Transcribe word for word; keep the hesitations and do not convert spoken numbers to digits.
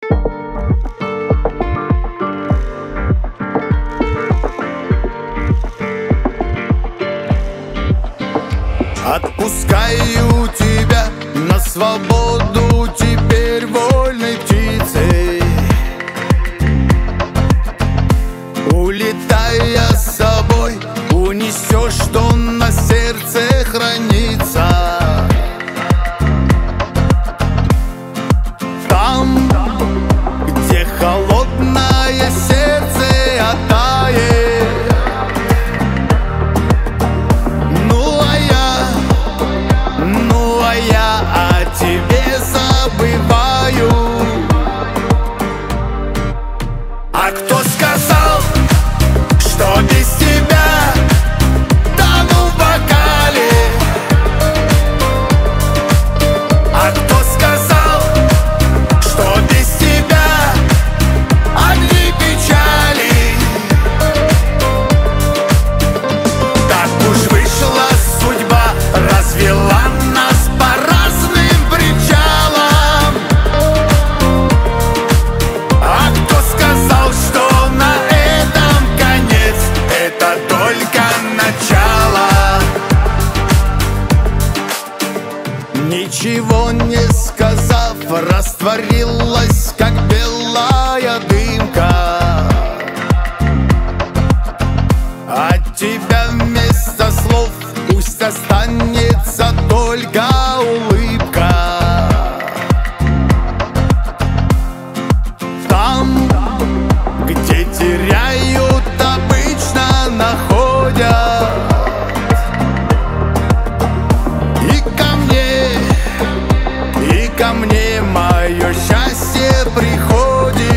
Отпускаю тебя на свободу, теперь вольной птицей, улетая с собой, унесешь, что на сердце хранится. Там, где холодное сердце оттает. Ну а я, ну а я о тебе забываю. А кто сказал, что без тебя тону в бокале? А кто сказал, что без тебя одни печали? Так уж вышла судьба, развела нас по разным причалам. А кто сказал, что на этом конец? Это только начало. Ничего не сказав, растворилась, как белая дымка. От тебя вместо слов пусть останется только улыбка. Там, где теряют, обычно находят. И ко мне, и ко мне мое счастье приходит.